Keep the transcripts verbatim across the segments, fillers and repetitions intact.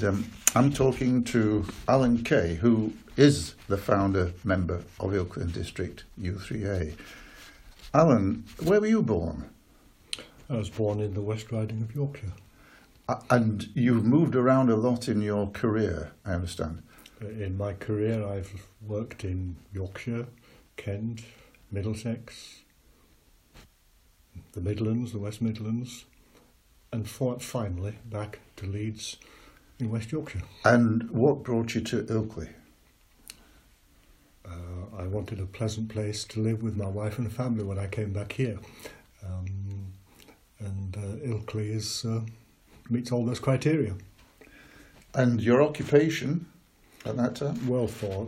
And um, I'm talking to Alan Kay, who is the founder member of Ilkley District U three A. Alan, where were you born? I was born in the West Riding of Yorkshire. Uh, and you've moved around a lot in your career, I understand. In my career, I've worked in Yorkshire, Kent, Middlesex, the Midlands, the West Midlands, and for, finally back to Leeds in West Yorkshire. And what brought you to Ilkley? Uh, I wanted a pleasant place to live with my wife and family when I came back here. Um, and uh, Ilkley is, uh, meets all those criteria. And your occupation at that time? Well, for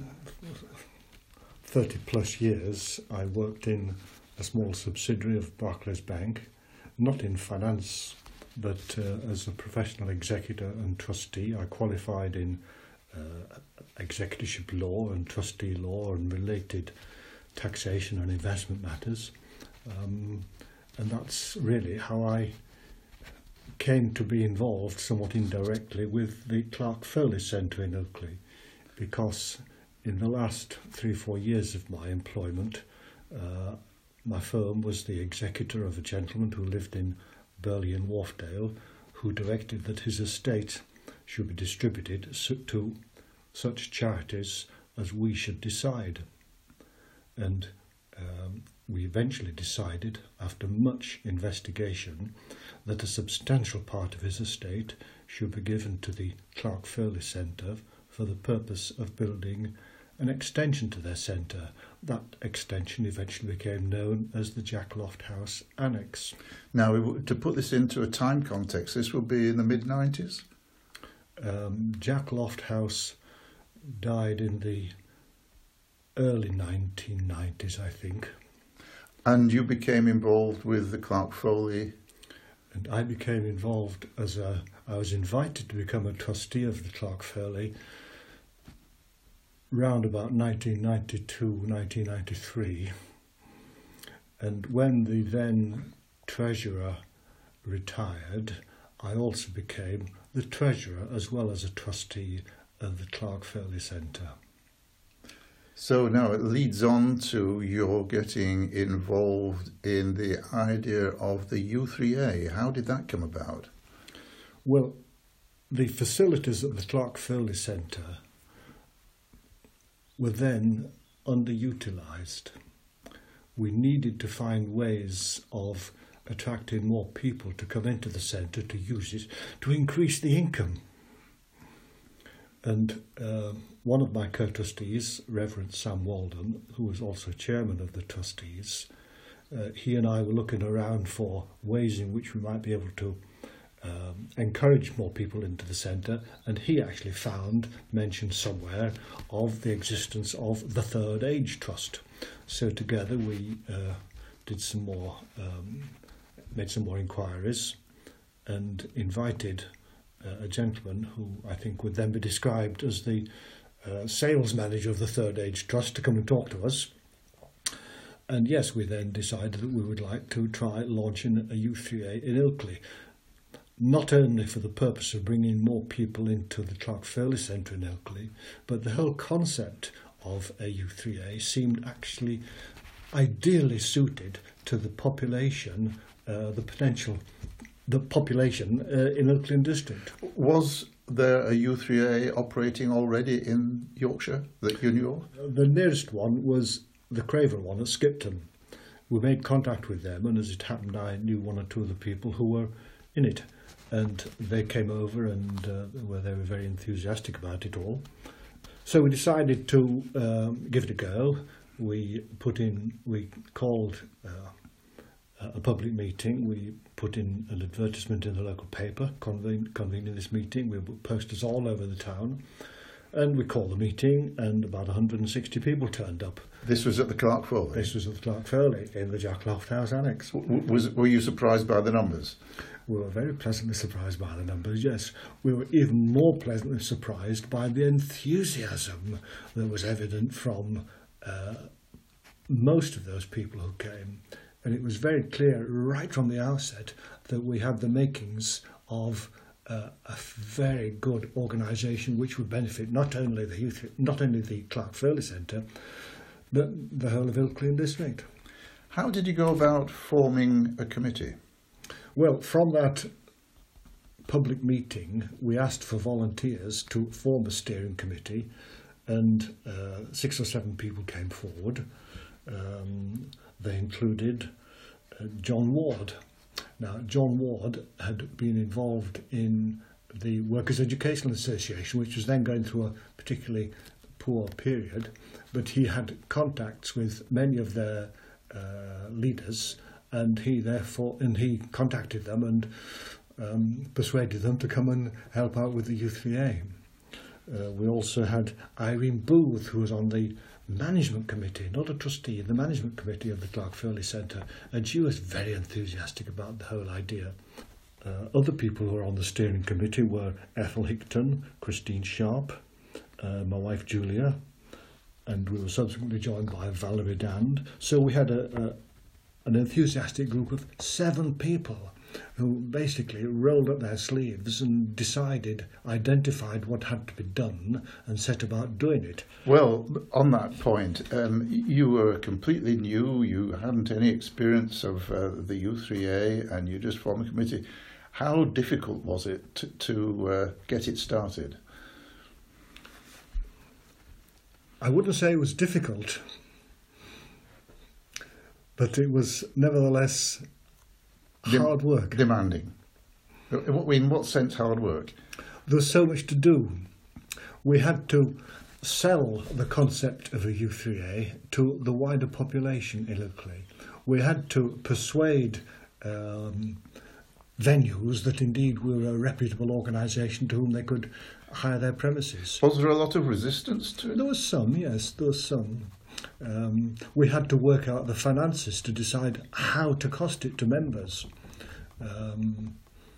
thirty plus years, I worked in a small subsidiary of Barclays Bank, not in finance, but uh, as a professional executor and trustee. I qualified in uh, executorship law and trustee law and related taxation and investment matters. Um, and that's really how I came to be involved somewhat indirectly with the Clark Furley Centre in Ilkley, because in the last three, four years of my employment, uh, my firm was the executor of a gentleman who lived in Burley and Wharfdale, who directed that his estate should be distributed to such charities as we should decide. And um, we eventually decided, after much investigation, that a substantial part of his estate should be given to the Clark Furley Centre for the purpose of building an extension to their centre. That extension eventually became known as the Jack Loft House Annex. Now, to put this into a time context, this would be in the mid nineties? Um, Jack Loft House died in the early nineteen nineties, I think. And you became involved with the Clark Furley? And I became involved as a, I was invited to become a trustee of the Clark Furley round about nineteen ninety-two, nineteen ninety-three. And when the then treasurer retired, I also became the treasurer as well as a trustee of the Clark Furley Centre. So now it leads on to your getting involved in the idea of the U three A. How did that come about? Well, the facilities at the Clark Furley Centre were then underutilised. We needed to find ways of attracting more people to come into the centre to use it, to increase the income. And uh, one of my co-trustees, Reverend Sam Walden, who was also chairman of the trustees, uh, he and I were looking around for ways in which we might be able to um, encourage more people into the centre, and he actually found, mentioned somewhere, of the existence of the Third Age Trust. So together we uh, did some more, um, made some more inquiries and invited uh, a gentleman who I think would then be described as the uh, sales manager of the Third Age Trust to come and talk to us. And yes, we then decided that we would like to try launching a U three A in Ilkley, not only for the purpose of bringing more people into the Clark Furley Centre in Ilkley, but the whole concept of a U three A seemed actually ideally suited to the population, uh, the potential, the population uh, in Ilkley District. Was there a U three A operating already in Yorkshire that you knew of? The nearest one was the Craven one at Skipton. We made contact with them, and as it happened, I knew one or two of the people who were in it, and they came over and uh, well, they were very enthusiastic about it all. So we decided to um, give it a go. We put in, we called uh, a public meeting. We put in an advertisement in the local paper conven convening this meeting. We put posters all over the town, and we called the meeting, and about one hundred sixty people turned up. This was at the Clark Furley? This was at the Clark Furley in the Jack Loft House Annex. W was, were you surprised by the numbers? We were very pleasantly surprised by the numbers, yes. We were even more pleasantly surprised by the enthusiasm that was evident from uh, most of those people who came. And it was very clear right from the outset that we had the makings of uh, a very good organisation which would benefit not only the youth, not only the Clark Furley Centre, but the whole of Ilkley and district. How did you go about forming a committee? Well, from that public meeting, we asked for volunteers to form a steering committee, and uh, six or seven people came forward. Um, they included uh, John Ward. Now, John Ward had been involved in the Workers' Educational Association, which was then going through a particularly poor period, but he had contacts with many of their uh, leaders, and he therefore and he contacted them and um, persuaded them to come and help out with the U three A. Uh, we also had Irene Booth, who was on the management committee, not a trustee, the management committee of the Clark Furley Centre, and she was very enthusiastic about the whole idea. Uh, other people who were on the steering committee were Ethel Hickton, Christine Sharp, uh, my wife Julia, and we were subsequently joined by Valerie Dand. So we had a, a an enthusiastic group of seven people who basically rolled up their sleeves and decided, identified what had to be done and set about doing it. Well, on that point, um, you were completely new, you hadn't any experience of uh, the U three A, and you just formed a committee. How difficult was it to, to uh, get it started? I wouldn't say it was difficult, but it was nevertheless hard work. Demanding. In what sense hard work? There was so much to do. We had to sell the concept of a U three A to the wider population in Ilkley. We had to persuade um, venues that indeed we were a reputable organisation to whom they could hire their premises. Was there a lot of resistance to it? There was some, yes, there was some. Um, we had to work out the finances to decide how to cost it to members. Um,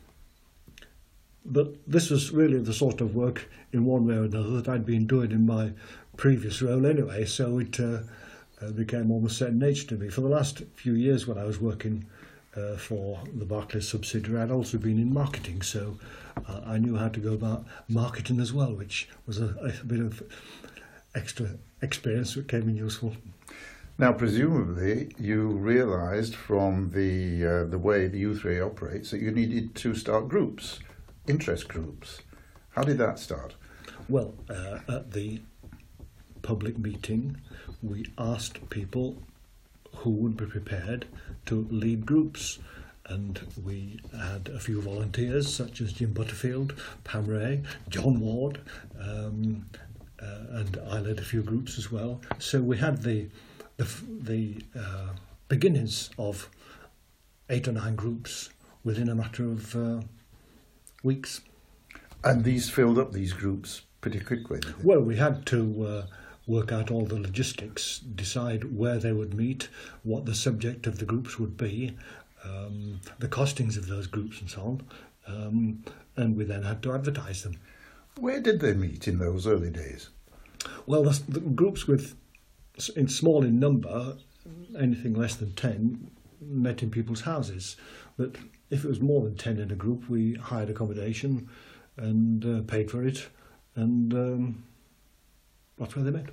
but this was really the sort of work, in one way or another, that I'd been doing in my previous role anyway, so it uh, uh, became almost second nature to me. For the last few years when I was working uh, for the Barclays subsidiary, I'd also been in marketing, so uh, I knew how to go about marketing as well, which was a, a bit of extra experience that came in useful. Now, presumably, you realised from the uh, the way the U three A operates that you needed to start groups, interest groups. How did that start? Well, uh, at the public meeting, we asked people who would be prepared to lead groups, and we had a few volunteers such as Jim Butterfield, Pam Ray, John Ward, um, uh, and I led a few groups as well. So we had the the, the uh, beginnings of eight or nine groups within a matter of uh, weeks. And these filled up these groups pretty quickly? Well, we had to uh, work out all the logistics, decide where they would meet, what the subject of the groups would be, um, the costings of those groups and so on, um, and we then had to advertise them. Where did they meet in those early days? Well, the, the groups with in small in number, anything less than ten, met in people's houses. But if it was more than ten in a group, we hired accommodation and uh, paid for it, and um, that's where they met.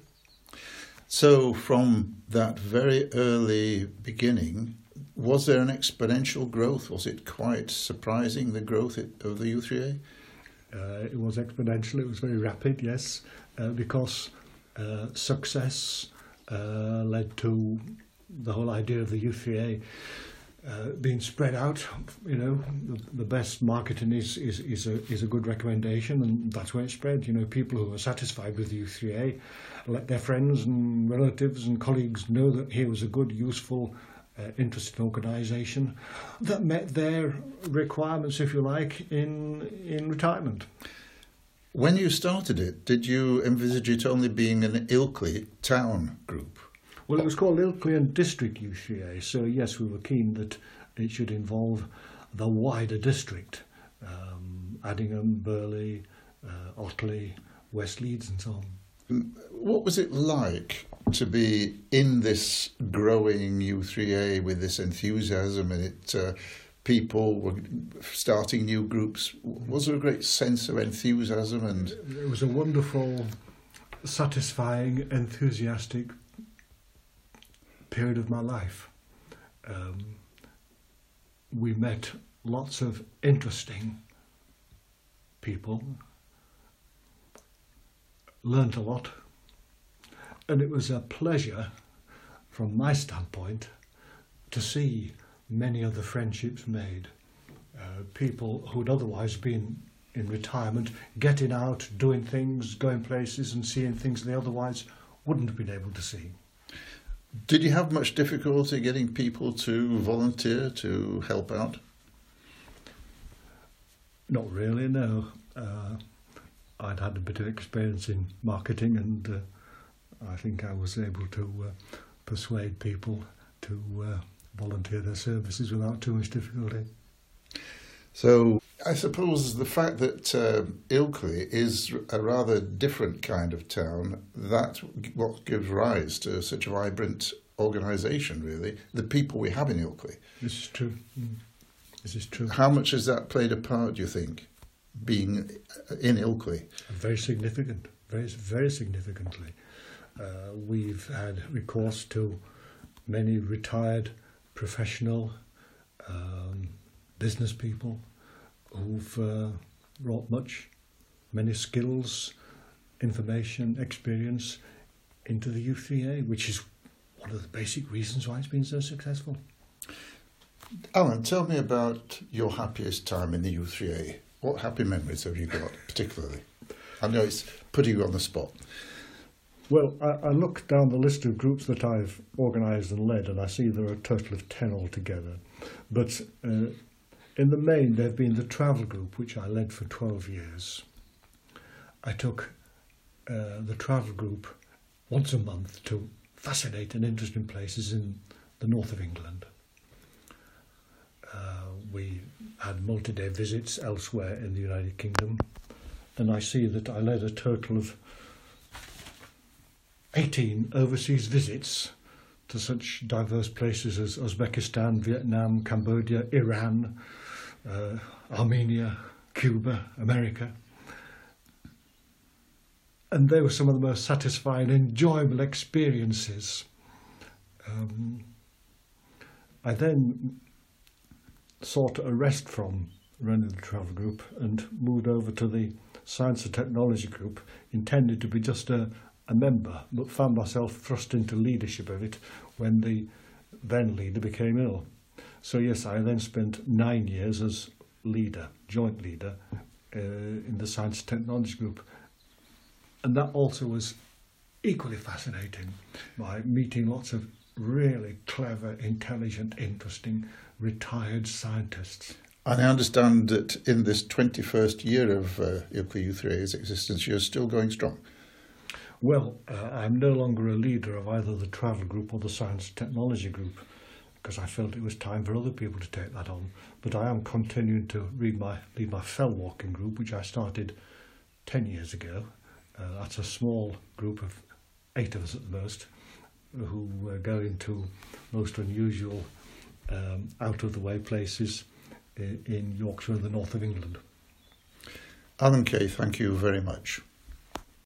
So from that very early beginning, was there an exponential growth? Was it quite surprising, the growth of the U three A? Uh, it was exponential, it was very rapid, yes, uh, because uh, success uh, led to the whole idea of the U three A uh, being spread out. You know, the, the best marketing is, is, is, a, is a good recommendation, and that's where it spread. You know, people who are satisfied with the U three A let their friends and relatives and colleagues know that here was a good, useful, Uh, interested organisation that met their requirements, if you like, in in retirement. When you started it, did you envisage it only being an Ilkley town group? Well, it was called Ilkley and District U three A, so yes, we were keen that it should involve the wider district, um, Addingham, Burley, uh, Otley, West Leeds and so on. What was it like to be in this growing U three A with this enthusiasm and it uh, people were starting new groups. Was there a great sense of enthusiasm? And it was a wonderful, satisfying, enthusiastic period of my life. Um, we met lots of interesting people, learnt a lot, and it was a pleasure from my standpoint to see many of the friendships made. Uh, people who'd otherwise been in retirement, getting out, doing things, going places and seeing things they otherwise wouldn't have been able to see. Did you have much difficulty getting people to volunteer, to help out? Not really, no. Uh, I'd had a bit of experience in marketing, and uh, I think I was able to uh, persuade people to uh, volunteer their services without too much difficulty. So I suppose the fact that uh, Ilkley is a rather different kind of town, that's what gives rise to such a vibrant organisation, really, the people we have in Ilkley. This is true. Mm. This is true. How much has that played a part, do you think, being in Ilkley? Very significant, very, very significantly. Uh, we've had recourse to many retired professional um, business people who've uh, brought much, many skills, information, experience into the U three A, which is one of the basic reasons why it's been so successful. Alan, tell me about your happiest time in the U three A. What happy memories have you got, particularly? I know it's putting you on the spot. Well, I, I look down the list of groups that I've organised and led, and I see there are a total of ten altogether. But uh, in the main, there have been the travel group, which I led for twelve years. I took uh, the travel group once a month to fascinating, interesting places in the north of England. Uh, we had multi-day visits elsewhere in the United Kingdom, and I see that I led a total of eighteen overseas visits to such diverse places as Uzbekistan, Vietnam, Cambodia, Iran, uh, Armenia, Cuba, America. And they were some of the most satisfying, enjoyable experiences. Um, I then sought a rest from running the travel group and moved over to the Science and Technology group, intended to be just a, a member, but found myself thrust into leadership of it when the then leader became ill. So yes, I then spent nine years as leader, joint leader, uh, in the Science and Technology group. And that also was equally fascinating, by meeting lots of really clever, intelligent, interesting, retired scientists. And I understand that in this twenty-first year of uh, Ilkley U three A's existence, you're still going strong. Well, uh, I'm no longer a leader of either the travel group or the Science and Technology group, because I felt it was time for other people to take that on. But I am continuing to read my, lead my fell walking group, which I started ten years ago. Uh, that's a small group of eight of us at the most, who uh, go into most unusual, um, out-of-the-way places in, in Yorkshire and the north of England. Alan Kay, thank you very much.